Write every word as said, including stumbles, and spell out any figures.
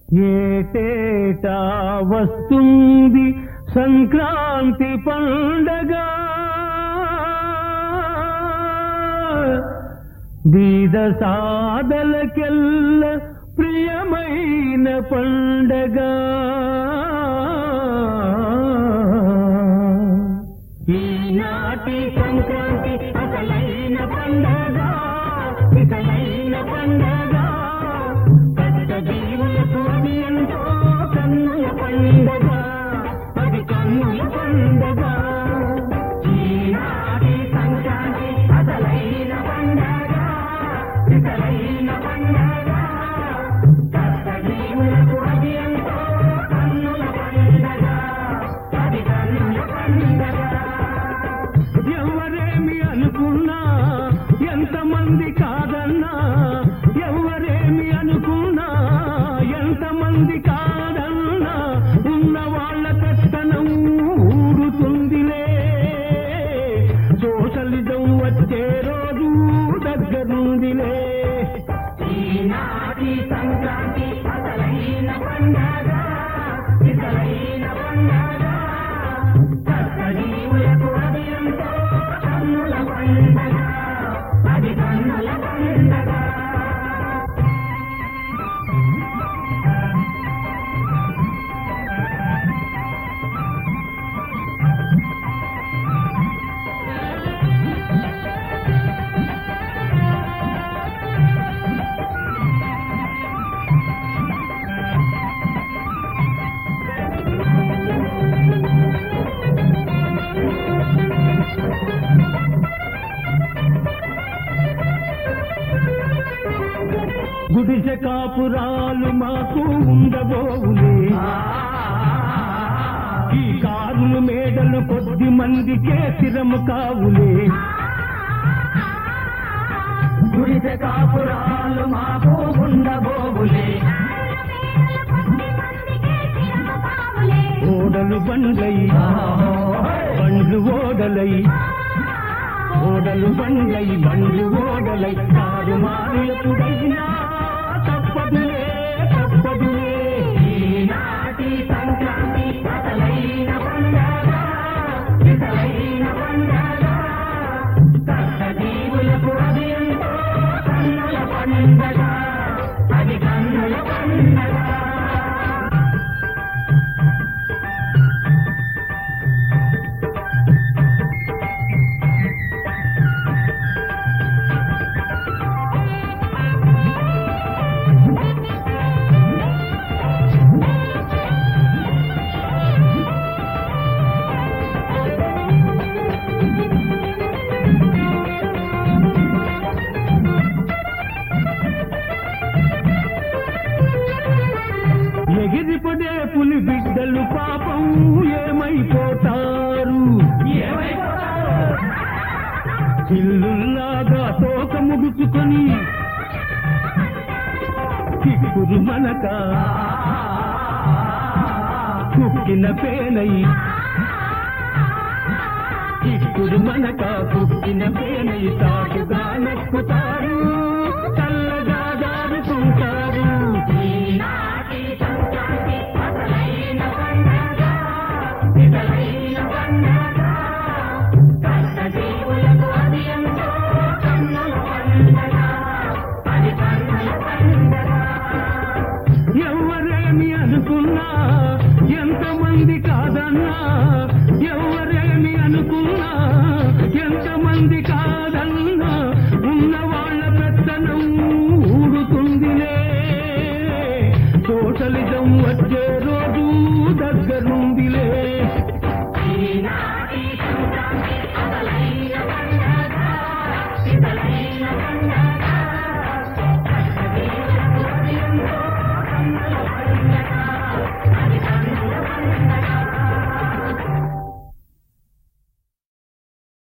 ఏటేటా వస్తుంది సంక్రాంతి పండగ, బీద సాదలకెల్ల ప్రియమైన పండగ. ఈనాటి సంక్రాంతి అసలైన పండగ, ఇసలైన పండగ. కష్ట జీవులకు అది ఎంతో కన్నుల పండగ, అది కన్నుల పండగ. ఈనాటి సంక్రాంతి అసలైన పండగ, ఇసలైన పండగ. కష్ట జీవులకు అది ఎంతో కన్నుల పండగ, అది కన్నుల పండగ. ఎవరేమి అనుకున్నా, ఎంతమంది కాదన్నా, ఎవరేమి అనుకున్నా, ఎంతమంది కాదన్నా, ఉన్న వాళ్ళ పెత్తనం ఊరుతుందిలే. సోషలిజం వచ్చే రోజు దగ్గరుందిలే. ఈనాటి సంక్రాంతి అసలైన పండగ, ఇసలైన పండగ. కష్టజీవులకు అది ఎంతో కన్నుల పండగ, అది కన్నుల పండగ. గుడిసె కాపురాలు మాకు ఉండబోవులే, ఈ కారులు మేడలు కొద్ది మందికే స్థిరము కావులే. గుడిసె కాపురాలు మాకు ఉండబోవులే, ఓడలు బండ్లై బండ్లు ఓడలై, ఓడలు బండ్లై బండ్లు ఓడలై. కారు మారు ఎప్పుడైనా తప్పదులే, తప్పదులే. ఈనాటి సంక్రాంతి అసలైన పండగ, ఇసలైన పండగ. కష్ట జీవులకు అది ఎంతో కన్నుల పండగ, అది కన్నుల పండగ. ఎగిరిపడే పులి బిడ్డలు పాపం ఏమైపోతారు, చిల్లుల్లాగా తోక ముడుచుకొని కిక్కురు మనక కుక్కిన పేనై, కిక్కురు మనక కుక్కిన పేనై. తాటుగా నొక్కుతారు, చల్లగా జారుకుంటారు. ఈనాటి సంక్రాంతి అసలైన పండగ, ఇసలైన పండగ. కష్ట జీవులకు అది ఎంతో కన్నుల పండగ, అది కన్నుల పండగ. ఎవరేమి అనుకున్నా, ఎంతమంది కాదన్నా, ఎవరేమి అనుకున్నా, ఎంతమంది కాదన్నా, ఉన్న వాళ్ళ పెత్తనం ఊడుతుందిలే. సోషలిజం వచ్చే రోజు దగ్గరు